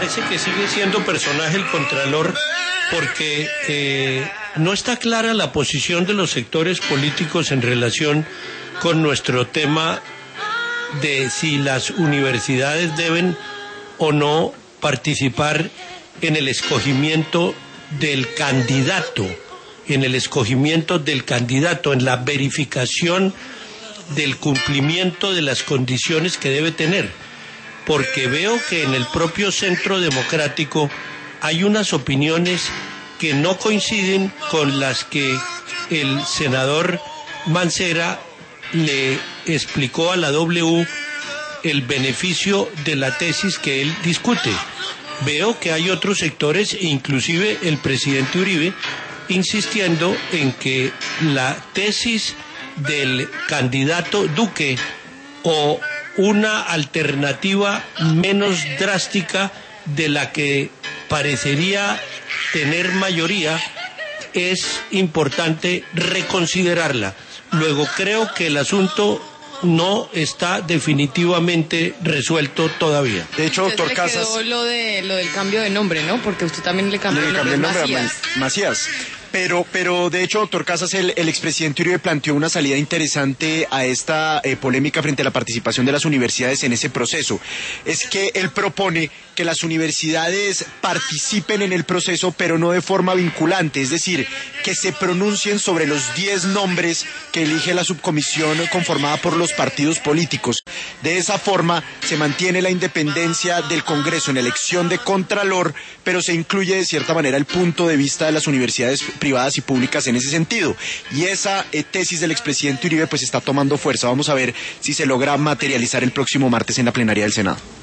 parece que sigue siendo personaje el Contralor porque no está clara la posición de los sectores políticos en relación con nuestro tema de si las universidades deben o no participar en el escogimiento del candidato, en la verificación del cumplimiento de las condiciones que debe tener, porque veo que en el propio Centro Democrático hay unas opiniones que no coinciden con las que el senador Mancera le explicó a la W el beneficio de la tesis que él discute. Veo que hay otros sectores, inclusive el presidente Uribe, insistiendo en que la tesis del candidato Duque o una alternativa menos drástica de la que parecería tener mayoría es importante reconsiderarla. Luego creo que el asunto no está definitivamente resuelto todavía. De hecho, doctor Casas, quedó lo del cambio de nombre, ¿no? Porque usted también le cambió el nombre a Macías. Pero de hecho, doctor Casas, el expresidente Uribe planteó una salida interesante a esta polémica frente a la participación de las universidades en ese proceso. Es que él propone que las universidades participen en el proceso, pero no de forma vinculante, es decir, que se pronuncien sobre los 10 nombres que elige la subcomisión conformada por los partidos políticos. De esa forma se mantiene la independencia del Congreso en elección de Contralor, pero se incluye de cierta manera el punto de vista de las universidades privadas y públicas en ese sentido. Y esa tesis del expresidente Uribe pues está tomando fuerza. Vamos a ver si se logra materializar el próximo martes en la plenaria del Senado.